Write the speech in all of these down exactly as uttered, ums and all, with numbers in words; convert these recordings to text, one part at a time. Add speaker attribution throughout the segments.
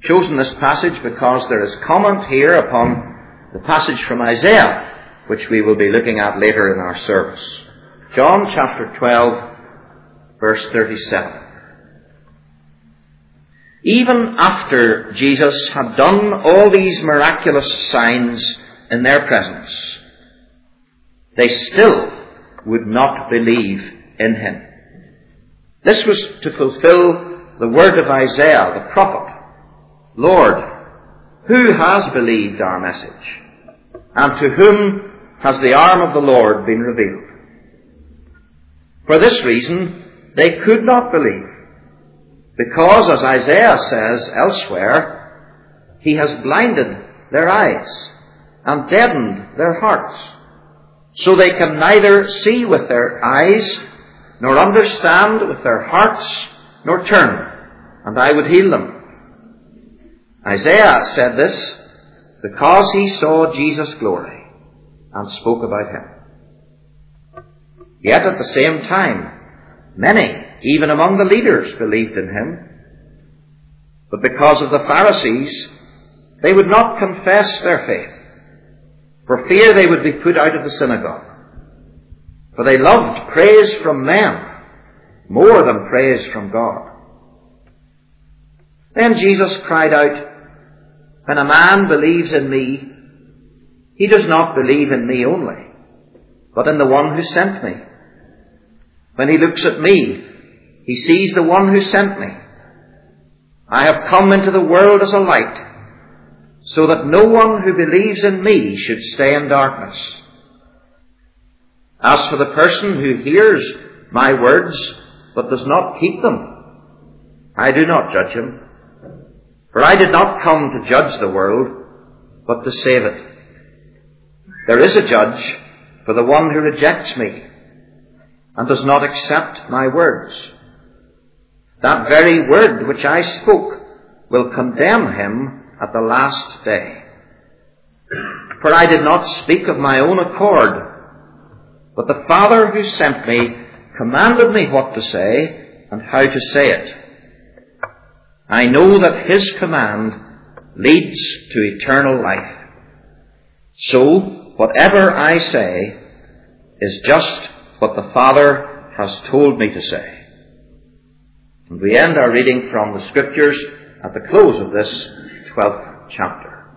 Speaker 1: chosen this passage because there is comment here upon the passage from Isaiah, which we will be looking at later in our service. John chapter twelve, verse thirty-seven. Even after Jesus had done all these miraculous signs in their presence, they still would not believe in him. This was to fulfill the word of Isaiah the prophet. Lord, who has believed our message? And to whom has the arm of the Lord been revealed? For this reason, they could not believe, because, as Isaiah says elsewhere, he has blinded their eyes and deadened their hearts, so they can neither see with their eyes, nor understand with their hearts, nor turn, and I would heal them. Isaiah said this because he saw Jesus' glory and spoke about him. Yet at the same time, many, even among the leaders, believed in him. But because of the Pharisees, they would not confess their faith, for fear they would be put out of the synagogue. For they loved praise from men more than praise from God. Then Jesus cried out, "When a man believes in me, he does not believe in me only, but in the one who sent me. When he looks at me, he sees the one who sent me. I have come into the world as a light, so that no one who believes in me should stay in darkness. As for the person who hears my words, but does not keep them, I do not judge him. For I did not come to judge the world, but to save it. There is a judge for the one who rejects me and does not accept my words. That very word which I spoke will condemn him at the last day. For I did not speak of my own accord, but the Father who sent me commanded me what to say and how to say it. I know that his command leads to eternal life. So, whatever I say is just what the Father has told me to say." And we end our reading from the Scriptures at the close of this twelfth chapter.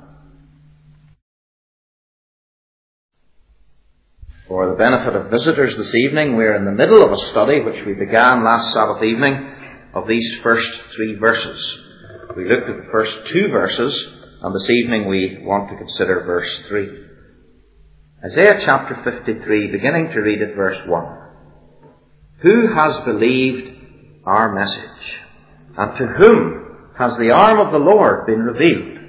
Speaker 1: For the benefit of visitors this evening, we're in the middle of a study which we began last Sabbath evening of these first three verses. We looked at the first two verses, and this evening we want to consider verse three. Isaiah chapter fifty-three, beginning to read at verse one. "Who has believed our message? And to whom has the arm of the Lord been revealed?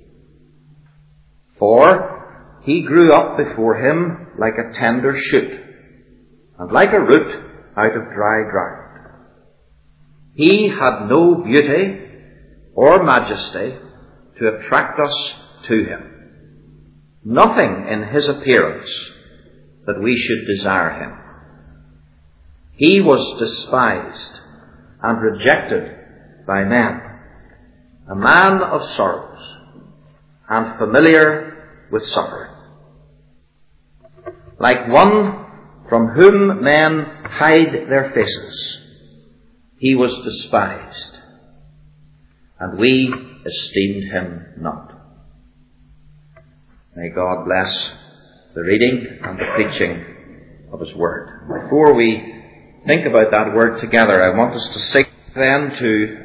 Speaker 1: For he grew up before him like a tender shoot, and like a root out of dry ground. He had no beauty or majesty to attract us to him. Nothing in his appearance that we should desire him. He was despised and rejected by men, a man of sorrows and familiar with suffering. Like one from whom men hide their faces, he was despised, and we esteemed him not." May God bless the reading and the preaching of his word. Before we think about that word together, I want us to sing then to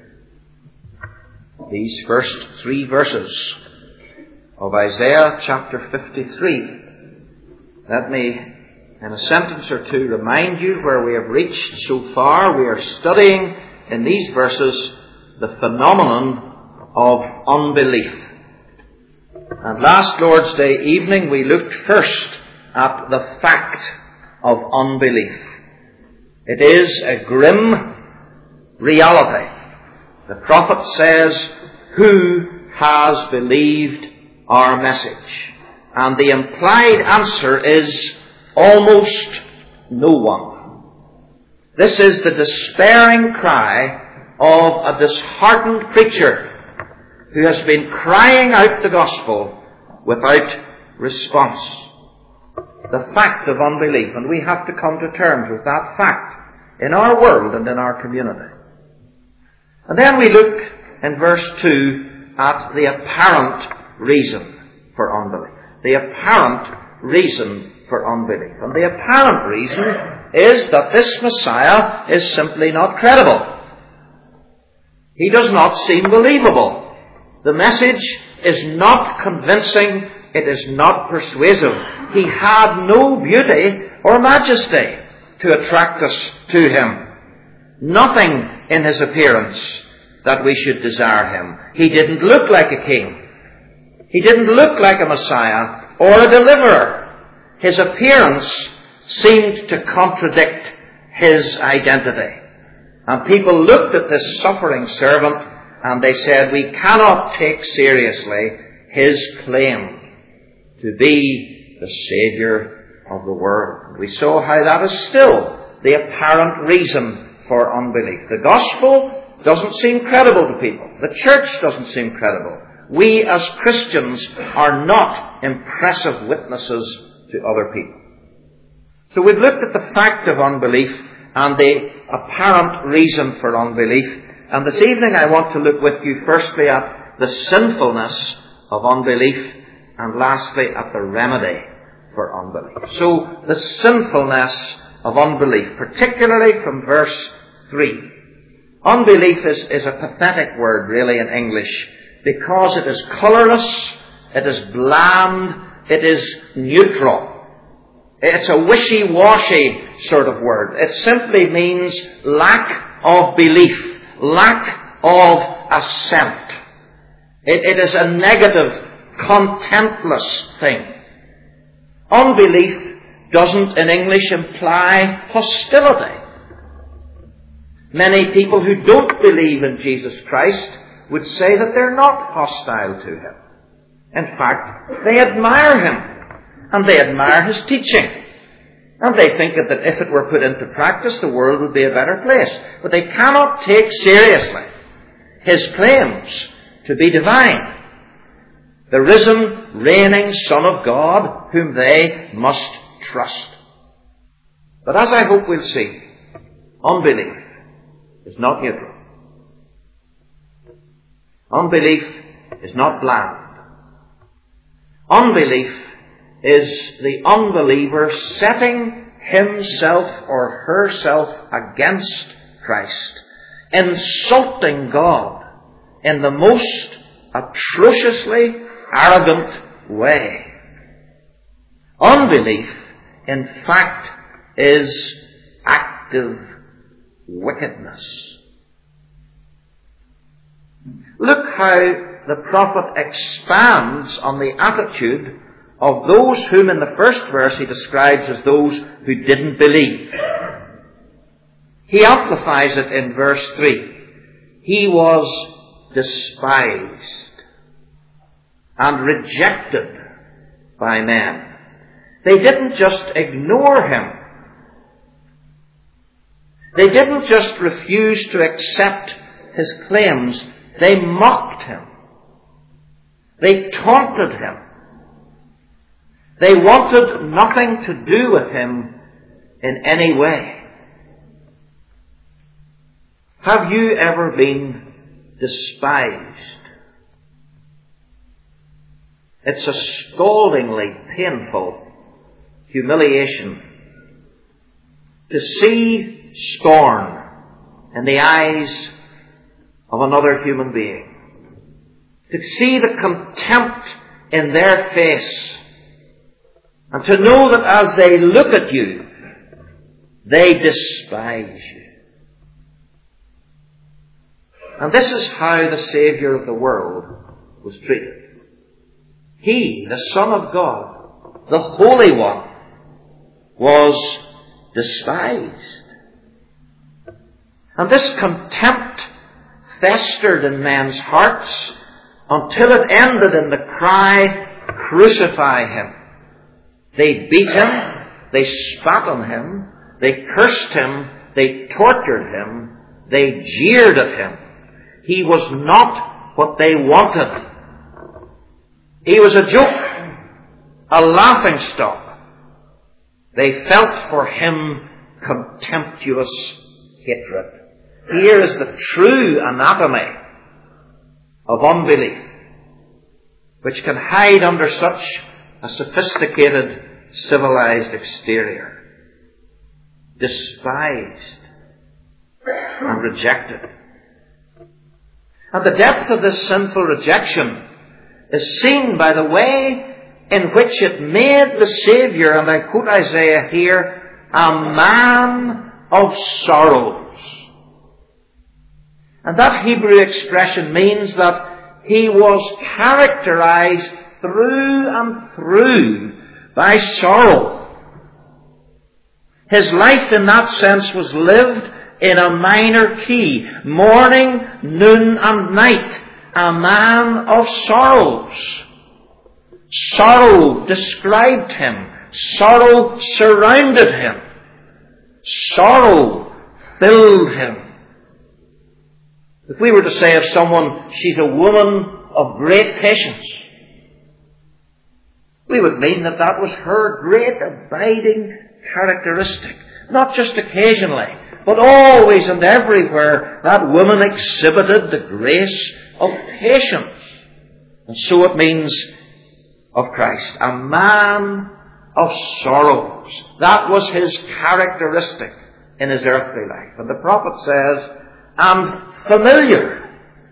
Speaker 1: these first three verses of Isaiah chapter fifty-three. Let me, in a sentence or two, remind you where we have reached so far. We are studying in these verses the phenomenon of unbelief. And last Lord's Day evening we looked first at the fact of unbelief. It is a grim reality. The prophet says, "Who has believed our message?" And the implied answer is almost no one. This is the despairing cry of a disheartened preacher who has been crying out the gospel without response. The fact of unbelief, and we have to come to terms with that fact in our world and in our community. And then we look in verse two at the apparent reason for unbelief. The apparent reason for unbelief. And the apparent reason is that this Messiah is simply not credible. He does not seem believable. The message is not convincing. It is not persuasive. He had no beauty or majesty to attract us to him. Nothing in his appearance that we should desire him. He didn't look like a king. He didn't look like a Messiah or a deliverer. His appearance seemed to contradict his identity. And people looked at this suffering servant and they said, we cannot take seriously his claim to be the Saviour of the world. We saw how that is still the apparent reason for unbelief. The gospel doesn't seem credible to people. The church doesn't seem credible. We as Christians are not impressive witnesses to other people. So we've looked at the fact of unbelief and the apparent reason for unbelief. And this evening I want to look with you firstly at the sinfulness of unbelief and lastly at the remedy for unbelief. So the sinfulness of unbelief, particularly from verse three. Unbelief is, is a pathetic word really in English because it is colourless, it is bland, it is neutral. It's a wishy-washy sort of word. It simply means lack of belief, lack of assent. It, it is a negative, contemptless thing. Unbelief doesn't in English imply hostility. Many people who don't believe in Jesus Christ would say that they're not hostile to him. In fact, they admire him. And they admire his teaching. And they think that if it were put into practice, the world would be a better place. But they cannot take seriously his claims to be divine. The risen, reigning Son of God, whom they must trust. But as I hope we'll see, unbelief is not neutral. Unbelief is not bland. Unbelief is the unbeliever setting himself or herself against Christ, insulting God in the most atrociously arrogant way. Unbelief, in fact, is active wickedness. Look how the prophet expands on the attitude of those whom in the first verse he describes as those who didn't believe. He amplifies it in verse three. He was despised and rejected by men. They didn't just ignore him. They didn't just refuse to accept his claims. They mocked him. They taunted him. They wanted nothing to do with him in any way. Have you ever been despised? It's a scaldingly painful humiliation to see scorn in the eyes of another human being. To see the contempt in their face. And to know that as they look at you, they despise you. And this is how the Saviour of the world was treated. He, the Son of God, the Holy One, was despised. And this contempt festered in men's hearts until it ended in the cry, "Crucify him." They beat him, they spat on him, they cursed him, they tortured him, they jeered at him. He was not what they wanted. He was a joke, a laughing stock. They felt for him contemptuous hatred. Here is the true anatomy of unbelief, which can hide under such a sophisticated, civilized exterior. Despised and rejected. And the depth of this sinful rejection is seen by the way in which it made the Saviour, and I quote Isaiah here, a man of sorrows. And that Hebrew expression means that he was characterized through and through by sorrow. His life in that sense was lived in a minor key, morning, noon and night, a man of sorrows. Sorrow described him. Sorrow surrounded him. Sorrow filled him. If we were to say of someone, she's a woman of great patience, we would mean that that was her great abiding characteristic. Not just occasionally, but always and everywhere that woman exhibited the grace of patience. And so it means of Christ, a man of sorrows. That was his characteristic in his earthly life. And the prophet says, and familiar.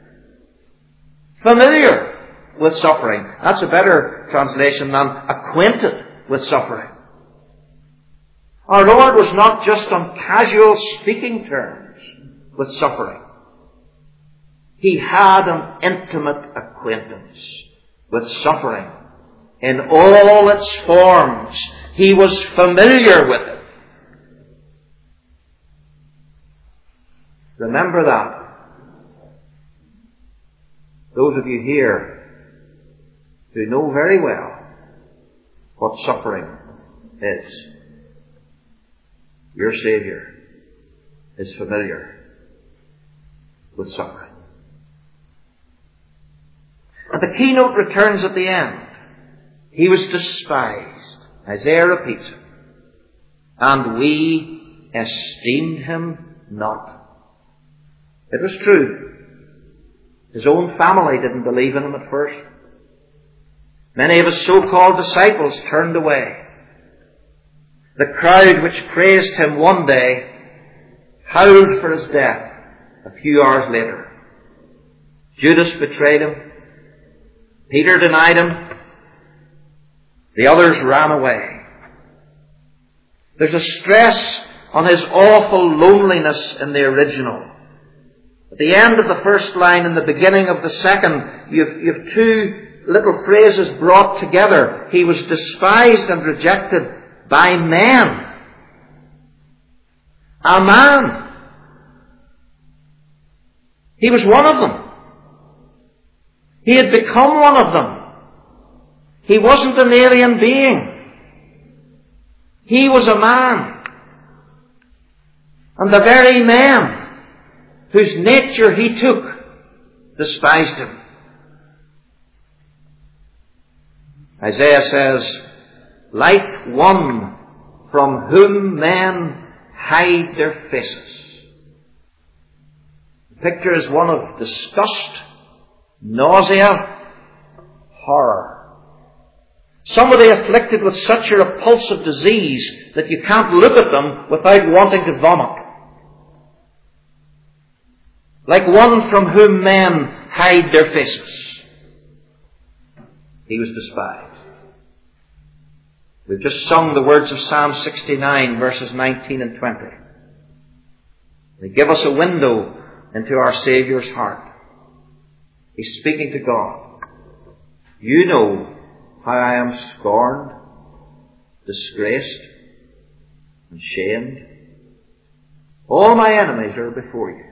Speaker 1: Familiar with suffering. That's a better translation than acquainted with suffering. Our Lord was not just on casual speaking terms with suffering. He had an intimate acquaintance with suffering in all its forms. He was familiar with it. Remember that. Those of you here who know very well what suffering is, your Saviour is familiar with suffering. And the keynote returns at the end. He was despised. Isaiah repeats it. And we esteemed him not. It was true. His own family didn't believe in him at first. Many of his so-called disciples turned away. The crowd which praised him one day howled for his death a few hours later. Judas betrayed him. Peter denied him. The others ran away. There's a stress on his awful loneliness in the original. At the end of the first line and the beginning of the second, you've, you've two little phrases brought together. He was despised and rejected by men. A man. He was one of them. He had become one of them. He wasn't an alien being. He was a man. And the very men whose nature he took despised him. Isaiah says, like one from whom men hide their faces. The picture is one of disgust, nausea, horror. Somebody afflicted with such a repulsive disease that you can't look at them without wanting to vomit. Like one from whom men hide their faces. He was despised. We've just sung the words of Psalm sixty-nine, verses nineteen and twenty. They give us a window into our Saviour's heart. He's speaking to God. You know how I am scorned, disgraced, and shamed. All my enemies are before you.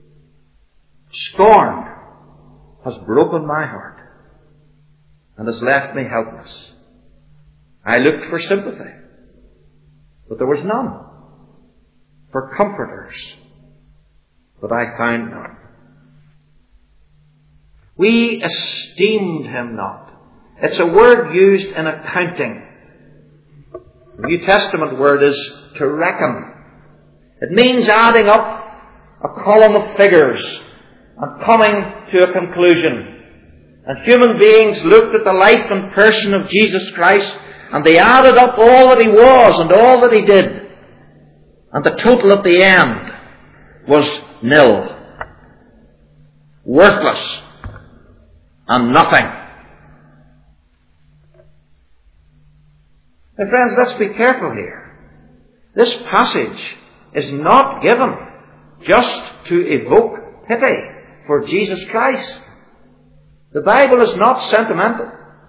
Speaker 1: Scorn has broken my heart and has left me helpless. I looked for sympathy, but there was none. For comforters, but I found none. We esteemed him not. It's a word used in accounting. The New Testament word is to reckon. It means adding up a column of figures and coming to a conclusion. And human beings looked at the life and person of Jesus Christ, and they added up all that he was and all that he did. And the total at the end was nil. Worthless. And nothing. My friends, let's be careful here. This passage is not given just to evoke pity for Jesus Christ. The Bible is not sentimental.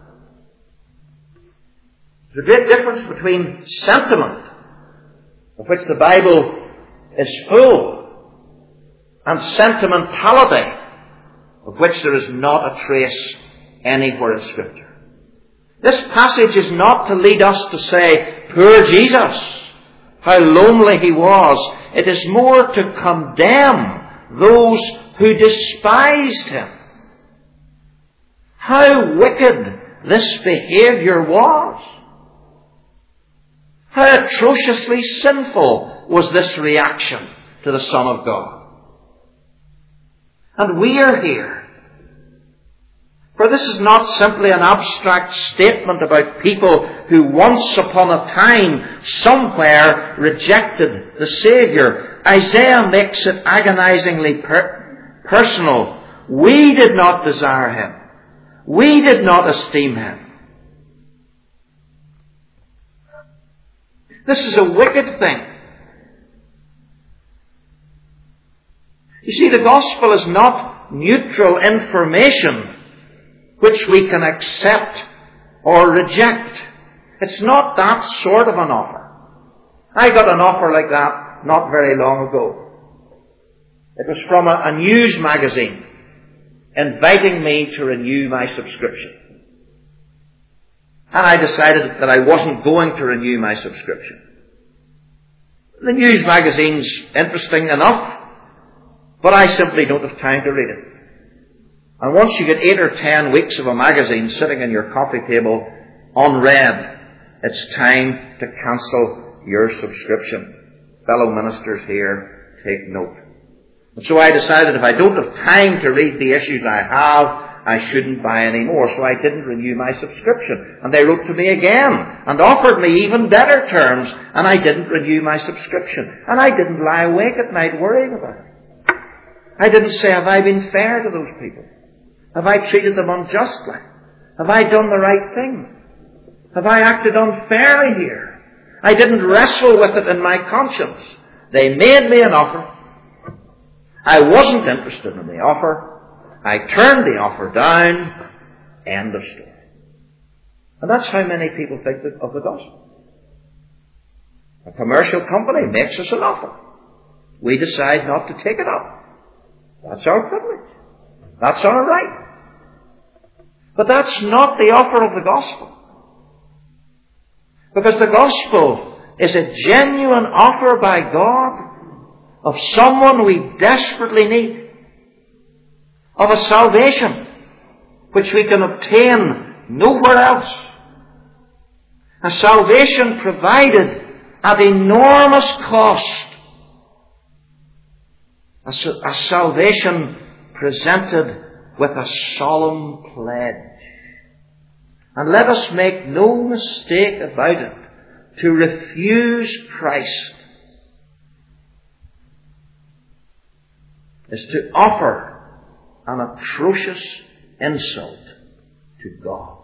Speaker 1: There's a great difference between sentiment, of which the Bible is full, and sentimentality, of which there is not a trace anywhere in Scripture. This passage is not to lead us to say, poor Jesus, how lonely he was. It is more to condemn those who despised him. How wicked this behaviour was. How atrociously sinful was this reaction to the Son of God. And we are here. For this is not simply an abstract statement about people who once upon a time, somewhere, rejected the Saviour. Isaiah makes it agonizingly per- personal. We did not desire him. We did not esteem him. This is a wicked thing. You see, the gospel is not neutral information which we can accept or reject. It's not that sort of an offer. I got an offer like that not very long ago. It was from a, a news magazine inviting me to renew my subscription. And I decided that I wasn't going to renew my subscription. The news magazine's interesting enough, but I simply don't have time to read it. And once you get eight or ten weeks of a magazine sitting on your coffee table unread, it's time to cancel your subscription. Fellow ministers here, take note. And so I decided if I don't have time to read the issues I have, I shouldn't buy any more. So I didn't renew my subscription. And they wrote to me again and offered me even better terms, and I didn't renew my subscription. And I didn't lie awake at night worrying about it. I didn't say, have I been fair to those people? Have I treated them unjustly? Have I done the right thing? Have I acted unfairly here? I didn't wrestle with it in my conscience. They made me an offer. I wasn't interested in the offer. I turned the offer down. End of story. And that's how many people think of the gospel. A commercial company makes us an offer. We decide not to take it up. That's our privilege. That's our right. But that's not the offer of the gospel. Because the gospel is a genuine offer by God of someone we desperately need. Of a salvation which we can obtain nowhere else. A salvation provided at enormous cost. A, a salvation presented with a solemn pledge. And let us make no mistake about it. To refuse Christ is to offer an atrocious insult to God.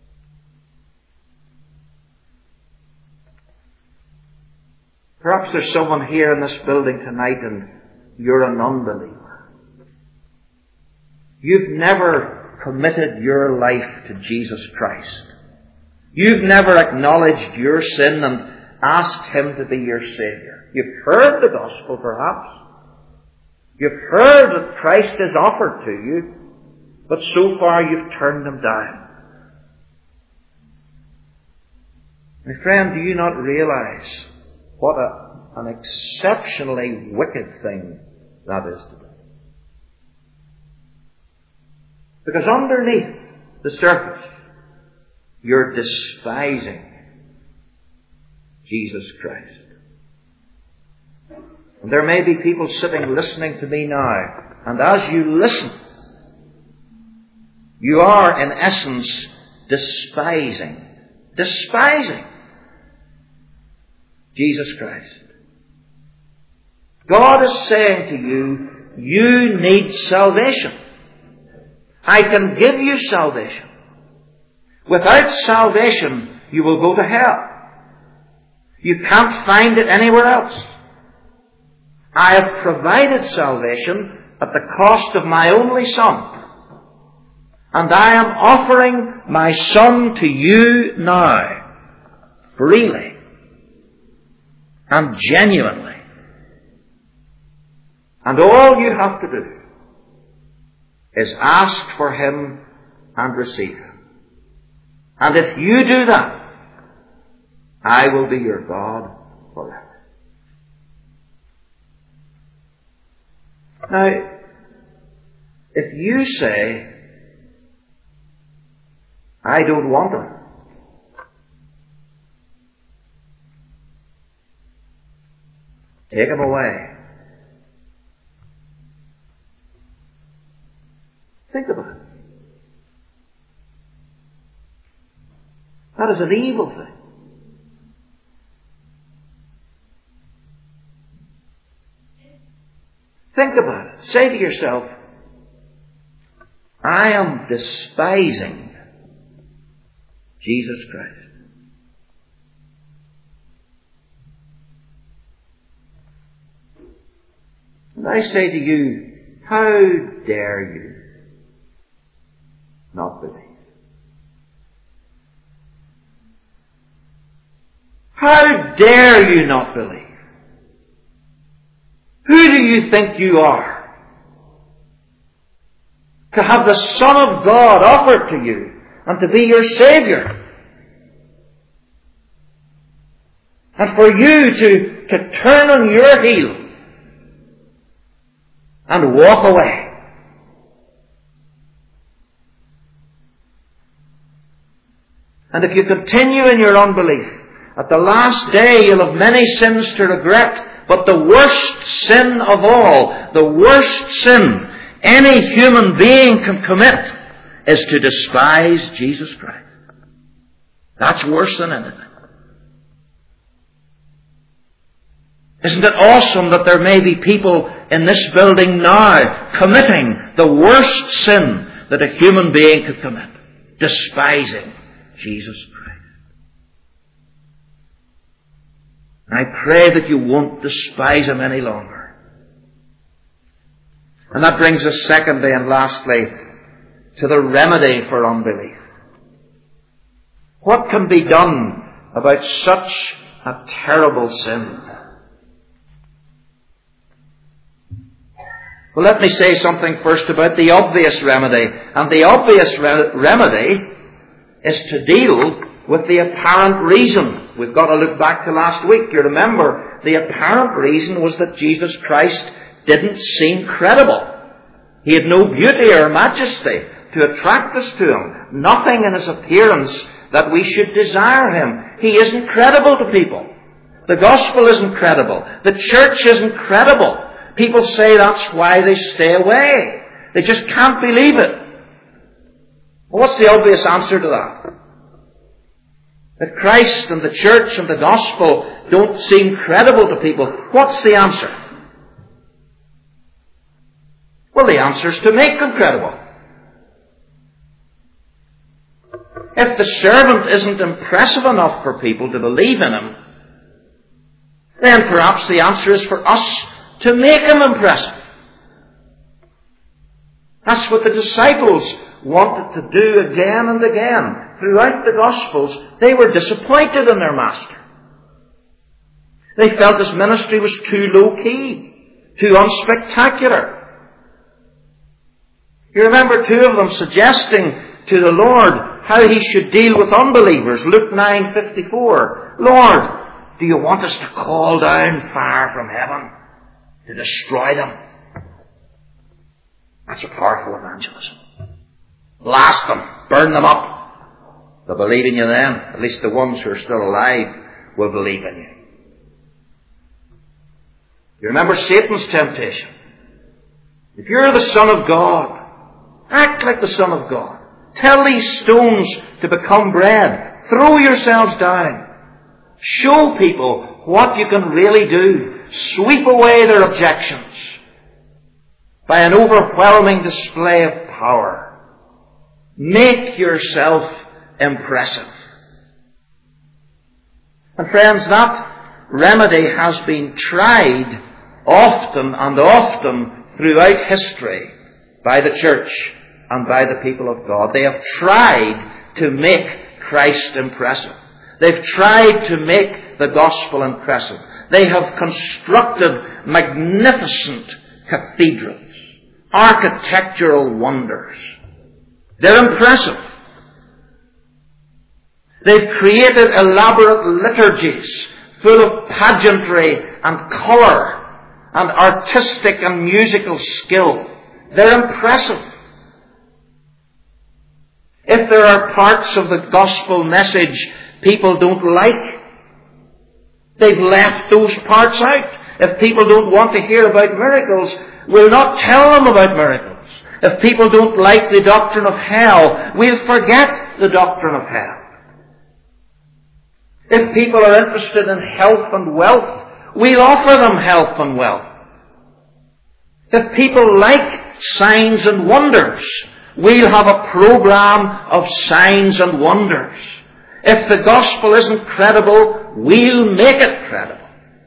Speaker 1: Perhaps there's someone here in this building tonight and you're an unbeliever. You've never committed your life to Jesus Christ. You've never acknowledged your sin and asked him to be your Savior. You've heard the gospel, perhaps. You've heard that Christ is offered to you, but so far you've turned him down. My friend, do you not realize what a, an exceptionally wicked thing that is to do? Because underneath the surface, you're despising Jesus Christ. And there may be people sitting listening to me now, and as you listen, you are in essence despising, despising Jesus Christ. God is saying to you, you need salvation. I can give you salvation. Without salvation, you will go to hell. You can't find it anywhere else. I have provided salvation at the cost of my only Son. And I am offering my Son to you now, freely and genuinely. And all you have to do is ask for Him and receive Him. And if you do that, I will be your God forever. Now, if you say, I don't want Him, take Him away. Think about it. That is an evil thing. Think about it. Say to yourself, I am despising Jesus Christ. And I say to you, how dare you not believe? How dare you not believe? Who do you think you are to have the Son of God offered to you and to be your Saviour? And for you to, to turn on your heel and walk away. And if you continue in your unbelief, at the last day you'll have many sins to regret. But the worst sin of all, the worst sin any human being can commit is to despise Jesus Christ. That's worse than anything. Isn't it awesome that there may be people in this building now committing the worst sin that a human being could commit? Despising Jesus Christ. I pray that you won't despise Him any longer. And that brings us secondly and lastly to the remedy for unbelief. What can be done about such a terrible sin? Well, let me say something first about the obvious remedy. And the obvious re- remedy is to deal with the apparent reason. We've got to look back to last week. You remember, the apparent reason was that Jesus Christ didn't seem credible. He had no beauty or majesty to attract us to Him. Nothing in His appearance that we should desire Him. He isn't credible to people. The gospel isn't credible. The church isn't credible. People say that's why they stay away. They just can't believe it. Well, what's the obvious answer to that? That Christ and the church and the gospel don't seem credible to people. What's the answer? Well, the answer is to make them credible. If the servant isn't impressive enough for people to believe in Him, then perhaps the answer is for us to make Him impressive. That's what the disciples wanted to do again and again. Throughout the Gospels, they were disappointed in their Master. They felt His ministry was too low-key, too unspectacular. You remember two of them suggesting to the Lord how He should deal with unbelievers. Luke nine fifty-four. Lord, do you want us to call down fire from heaven to destroy them? That's a powerful evangelism. Blast them. Burn them up. They'll believe in you then. At least the ones who are still alive will believe in you. You remember Satan's temptation. If you're the Son of God, act like the Son of God. Tell these stones to become bread. Throw yourselves down. Show people what you can really do. Sweep away their objections by an overwhelming display of power. Make yourself impressive. And friends, that remedy has been tried often and often throughout history by the church and by the people of God. They have tried to make Christ impressive. They've tried to make the gospel impressive. They have constructed magnificent cathedrals, architectural wonders. They're impressive. They've created elaborate liturgies full of pageantry and colour and artistic and musical skill. They're impressive. If there are parts of the gospel message people don't like, they've left those parts out. If people don't want to hear about miracles, we'll not tell them about miracles. If people don't like the doctrine of hell, we'll forget the doctrine of hell. If people are interested in health and wealth, we'll offer them health and wealth. If people like signs and wonders, we'll have a program of signs and wonders. If the gospel isn't credible, we'll make it credible.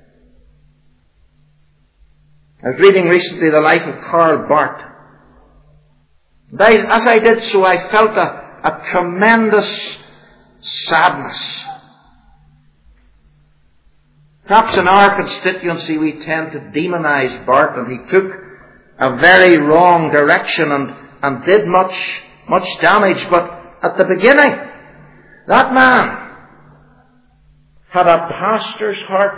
Speaker 1: I was reading recently the life of Karl Barth. And I, as I did so, I felt a, a tremendous sadness. Perhaps in our constituency we tend to demonize Barth, and he took a very wrong direction and, and did much, much damage. But at the beginning, that man had a pastor's heart.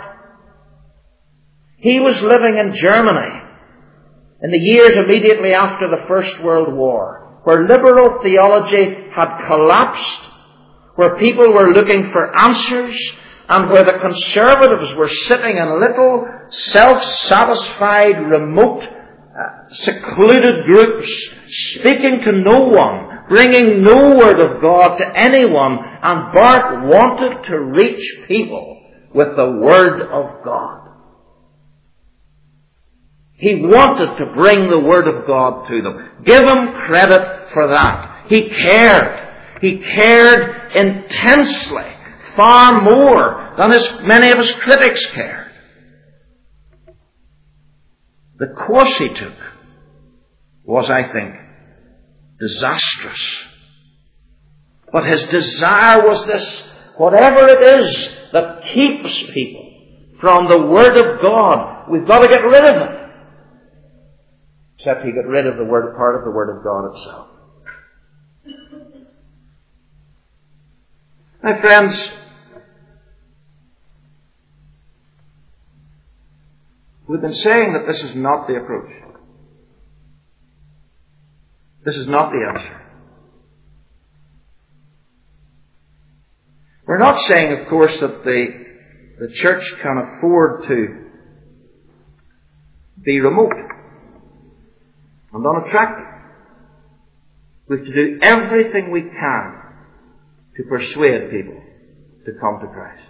Speaker 1: He was living in Germany in the years immediately after the First World War, where liberal theology had collapsed, where people were looking for answers, and where the conservatives were sitting in little self-satisfied, remote, uh, secluded groups, speaking to no one, bringing no word of God to anyone, and Barth wanted to reach people with the Word of God. He wanted to bring the Word of God to them. Give him credit for that. He cared. He cared intensely, far more than his, many of his critics cared. The course he took was, I think, disastrous. But his desire was this: whatever it is that keeps people from the Word of God, we've got to get rid of it. Except he got rid of the word, part of the Word of God itself. My friends, we've been saying that this is not the approach. This is not the answer. We're not saying, of course, that the, the church can afford to be remote and unattractive. We have to do everything we can to persuade people to come to Christ.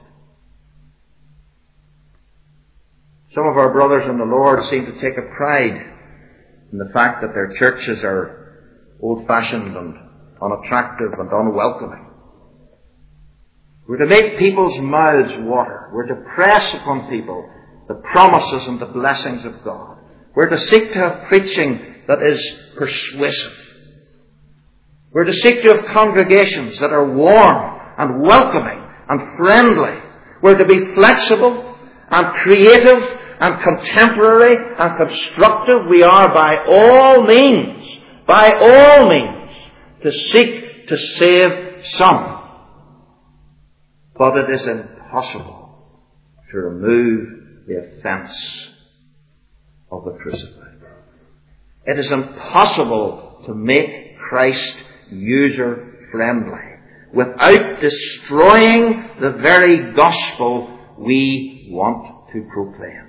Speaker 1: Some of our brothers in the Lord seem to take a pride in the fact that their churches are old-fashioned and unattractive and unwelcoming. We're to make people's mouths water. We're to press upon people the promises and the blessings of God. We're to seek to have preaching that is persuasive. We're to seek to have congregations that are warm and welcoming and friendly. We're to be flexible and creative and contemporary and constructive. We are by all means, by all means, to seek to save some. But it is impossible to remove the offence of the crucified. It is impossible to make Christ user-friendly, without destroying the very gospel we want to proclaim.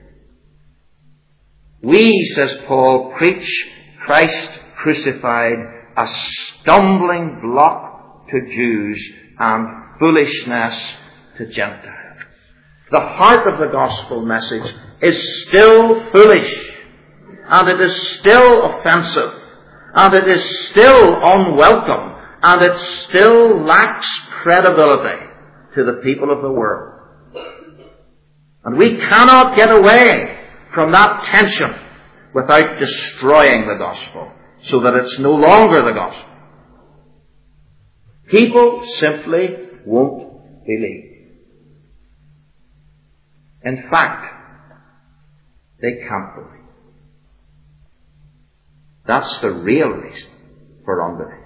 Speaker 1: We, says Paul, preach Christ crucified, a stumbling block to Jews and foolishness to Gentiles. The heart of the gospel message is still foolish, and it is still offensive, and it is still unwelcome, and it still lacks credibility to the people of the world. And we cannot get away from that tension without destroying the gospel, so that it's no longer the gospel. People simply won't believe. In fact, they can't believe. That's the real reason for unbelief.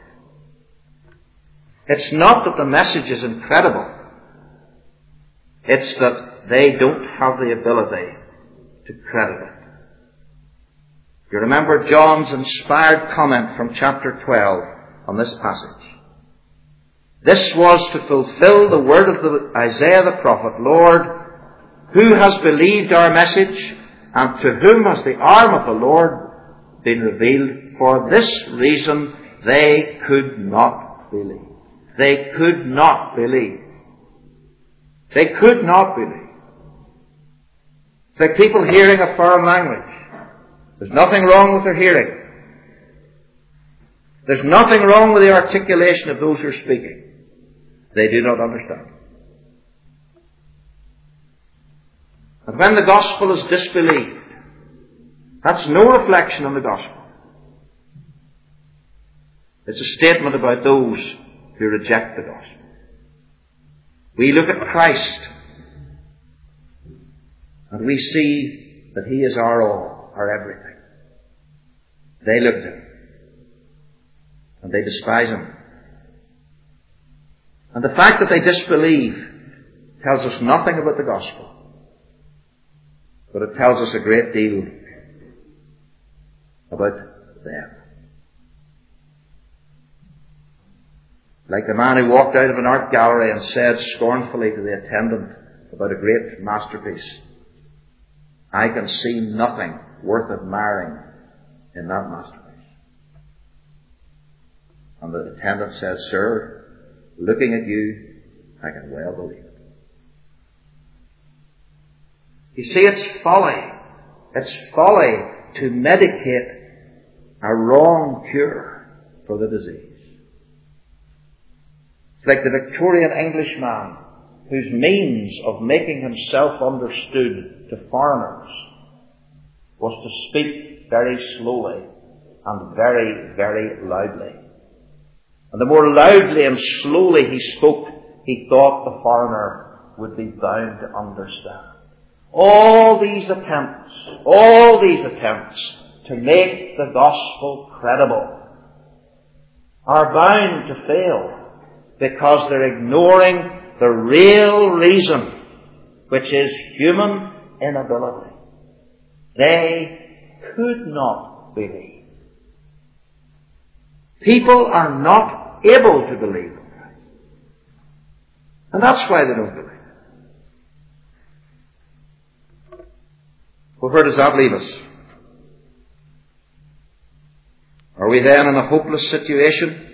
Speaker 1: It's not that the message is incredible. It's that they don't have the ability to credit it. You remember John's inspired comment from chapter twelve on this passage. This was to fulfill the word of the Isaiah the prophet, Lord, who has believed our message, and to whom has the arm of the Lord been revealed? For this reason they could not believe. They could not believe. They could not believe. It's like people hearing a foreign language. There's nothing wrong with their hearing. There's nothing wrong with the articulation of those who are speaking. They do not understand. And when the gospel is disbelieved, that's no reflection on the gospel. It's a statement about those who reject the gospel. We look at Christ and we see that He is our all, our everything. They look at Him and they despise Him. And the fact that they disbelieve tells us nothing about the gospel, but it tells us a great deal about them. Like the man who walked out of an art gallery and said scornfully to the attendant about a great masterpiece, I can see nothing worth admiring in that masterpiece. And the attendant said, Sir, looking at you, I can well believe it. You see, it's folly. It's folly to medicate a wrong cure for the disease. It's like the Victorian Englishman whose means of making himself understood to foreigners was to speak very slowly and very, very loudly. And the more loudly and slowly he spoke, he thought the foreigner would be bound to understand. All these attempts, all these attempts to make the gospel credible are bound to fail because they're ignoring the real reason, which is human inability. They could not believe. People are not able to believe in Christ. And that's why they don't believe. Well, where does that leave us? Are we then in a hopeless situation?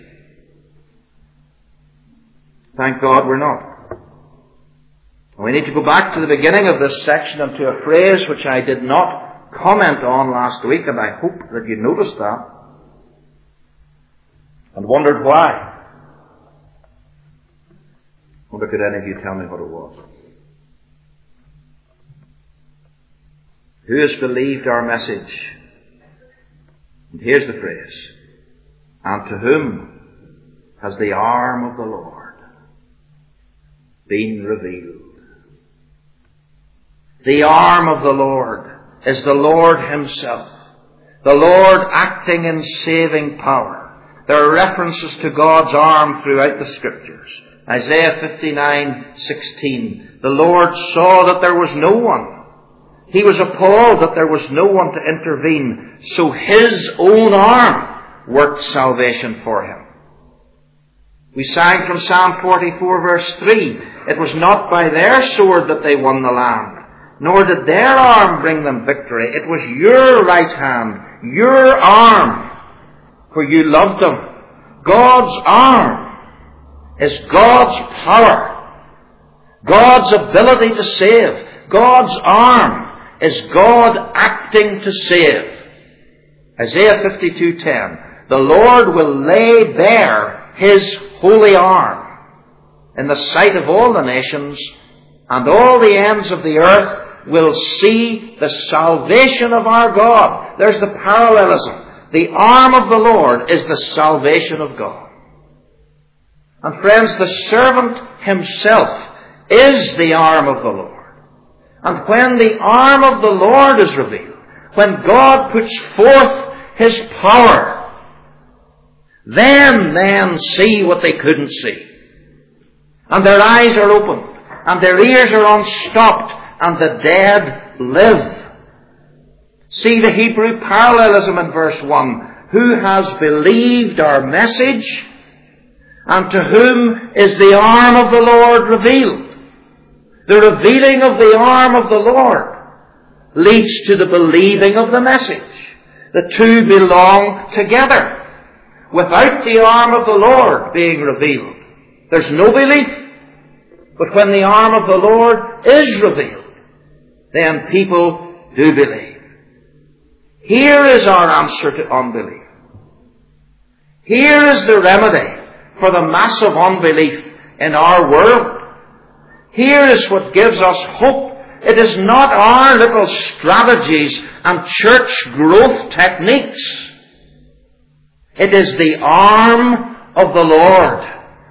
Speaker 1: Thank God we're not. And we need to go back to the beginning of this section and to a phrase which I did not comment on last week, and I hope that you noticed that and wondered why. I wonder could any of you tell me what it was? Who has believed our message? And here's the phrase. And to whom has the arm of the Lord been revealed? The arm of the Lord is the Lord Himself. The Lord acting in saving power. There are references to God's arm throughout the Scriptures. Isaiah fifty-nine sixteen. The Lord saw that there was no one. He was appalled that there was no one to intervene, so His own arm worked salvation for Him. We sang from Psalm forty-four verse three, it was not by their sword that they won the land, nor did their arm bring them victory. It was your right hand, your arm, for you loved them. God's arm is God's power, God's ability to save. God's arm is God acting to save. Isaiah fifty-two ten, the Lord will lay bare His holy arm in the sight of all the nations, and all the ends of the earth will see the salvation of our God. There's the parallelism. The arm of the Lord is the salvation of God. And friends, the servant himself is the arm of the Lord. And when the arm of the Lord is revealed, when God puts forth His power, then men see what they couldn't see. And their eyes are opened, and their ears are unstopped, and the dead live. See the Hebrew parallelism in verse one. Who has believed our message, and to whom is the arm of the Lord revealed? The revealing of the arm of the Lord leads to the believing of the message. The two belong together. Without the arm of the Lord being revealed, there's no belief. But when the arm of the Lord is revealed, then people do believe. Here is our answer to unbelief. Here is the remedy for the massive unbelief in our world. Here is what gives us hope. It is not our little strategies and church growth techniques. It is the arm of the Lord.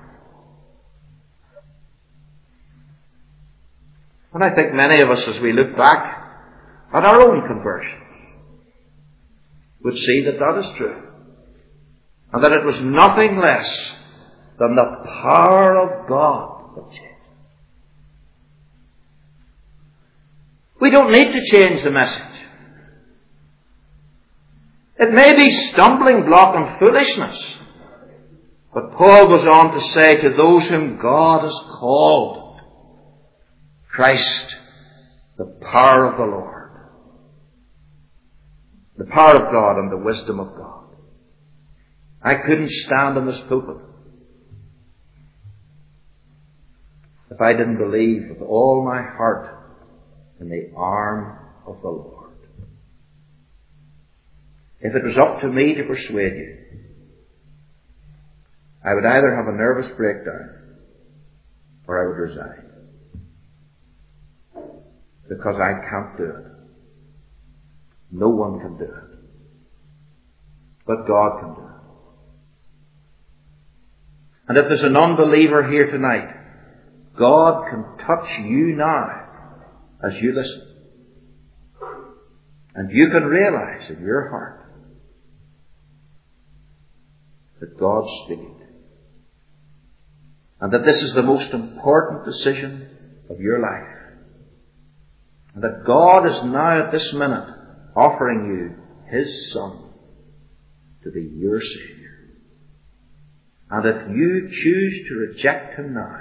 Speaker 1: And I think many of us, as we look back at our own conversions, would see that that is true. And that it was nothing less than the power of God that changed. We don't need to change the message. It may be stumbling block and foolishness. But Paul goes on to say, to those whom God has called, Christ, the power of the Lord, the power of God and the wisdom of God. I couldn't stand in this pulpit if I didn't believe with all my heart in the arm of the Lord. If it was up to me to persuade you, I would either have a nervous breakdown or I would resign. Because I can't do it. No one can do it. But God can do it. And if there's an unbeliever here tonight, God can touch you now as you listen. And you can realize in your heart that God's speaking. And that this is the most important decision of your life. And that God is now at this minute offering you His Son to be your Savior. And if you choose to reject Him now,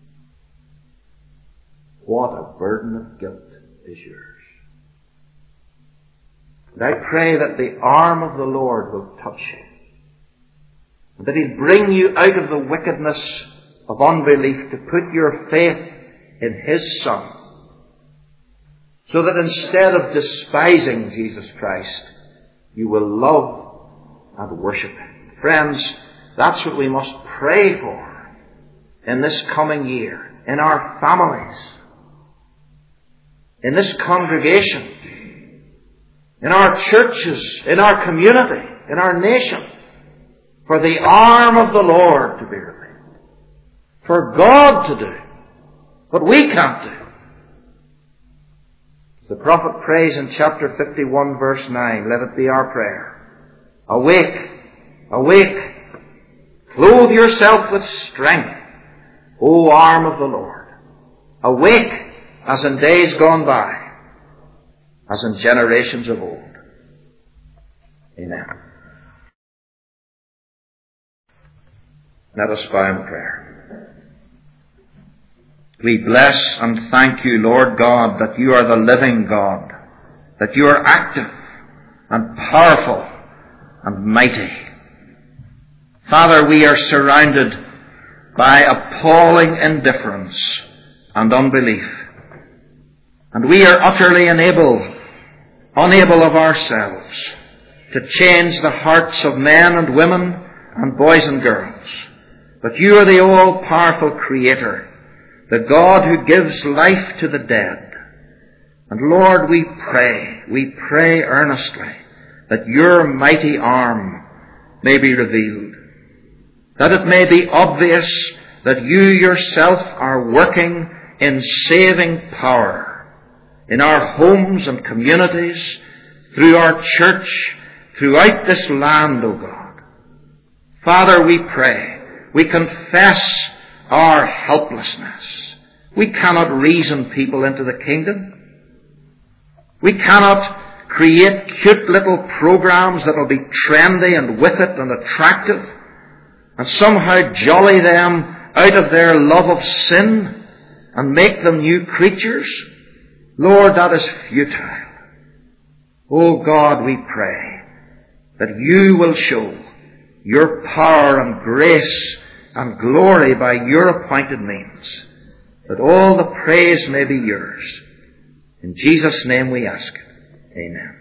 Speaker 1: what a burden of guilt is yours. And I pray that the arm of the Lord will touch you. And that He'll bring you out of the wickedness of unbelief to put your faith in His Son. So that instead of despising Jesus Christ, you will love and worship Him. Friends, that's what we must pray for in this coming year, in our families, in this congregation, in our churches, in our community, in our nation, for the arm of the Lord to be revealed, for God to do what we can't do. The prophet prays in chapter fifty-one verse nine, let it be our prayer. Awake, awake, clothe yourself with strength, O arm of the Lord. Awake as in days gone by, as in generations of old. Amen. Let us bow in prayer. We bless and thank you, Lord God, that you are the living God, that you are active and powerful and mighty. Father, we are surrounded by appalling indifference and unbelief, and we are utterly unable, unable of ourselves to change the hearts of men and women and boys and girls. But you are the all-powerful Creator, the God who gives life to the dead. And Lord, we pray, we pray earnestly that your mighty arm may be revealed, that it may be obvious that you yourself are working in saving power in our homes and communities, through our church, throughout this land, O God. Father, we pray, we confess our helplessness. We cannot reason people into the kingdom. We cannot create cute little programs that will be trendy and with it and attractive and somehow jolly them out of their love of sin and make them new creatures. Lord, that is futile. Oh God, we pray that you will show your power and grace and glory by your appointed means, that all the praise may be yours. In Jesus' name we ask it. Amen.